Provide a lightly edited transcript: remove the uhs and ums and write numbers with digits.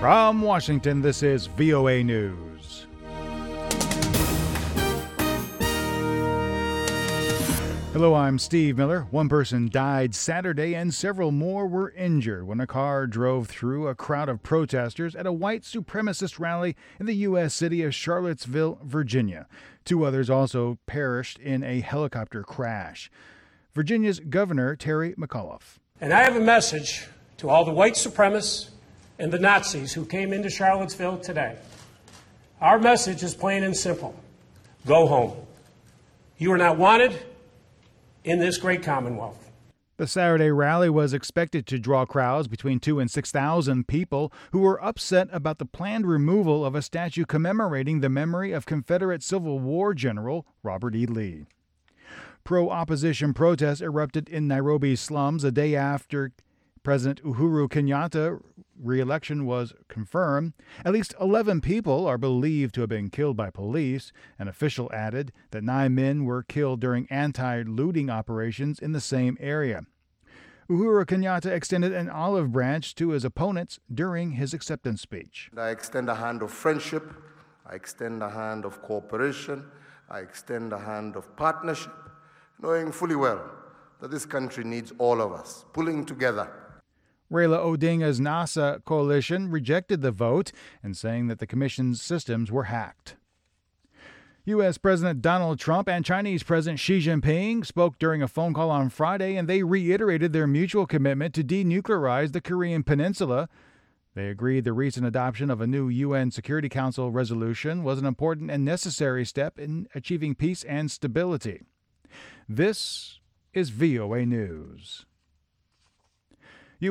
From Washington, this is VOA News. Hello, I'm Steve Miller. One person died Saturday and several more were injured when a car drove through a crowd of protesters at a white supremacist rally in the U.S. city of Charlottesville, Virginia. Two others also perished in a helicopter crash. Virginia's Governor Terry McAuliffe. And I have a message to all the white supremacists and the Nazis who came into Charlottesville today. Our message is plain and simple. Go home. You are not wanted in this great Commonwealth. The Saturday rally was expected to draw crowds between 2,000 and 6,000 people who were upset about the planned removal of a statue commemorating the memory of Confederate Civil War General Robert E. Lee. Pro-opposition protests erupted in Nairobi's slums a day after President Uhuru Kenyatta's re-election was confirmed. At least 11 people are believed to have been killed by police. An official added that 9 men were killed during anti-looting operations in the same area. Uhuru Kenyatta extended an olive branch to his opponents during his acceptance speech. I extend a hand of friendship. I extend a hand of cooperation. I extend a hand of partnership, knowing fully well that this country needs all of us pulling together. Raila Odinga's NASA coalition rejected the vote and saying that the commission's systems were hacked. U.S. President Donald Trump and Chinese President Xi Jinping spoke during a phone call on Friday, and they reiterated their mutual commitment to denuclearize the Korean Peninsula. They agreed the recent adoption of a new UN Security Council resolution was an important and necessary step in achieving peace and stability. This is VOA News.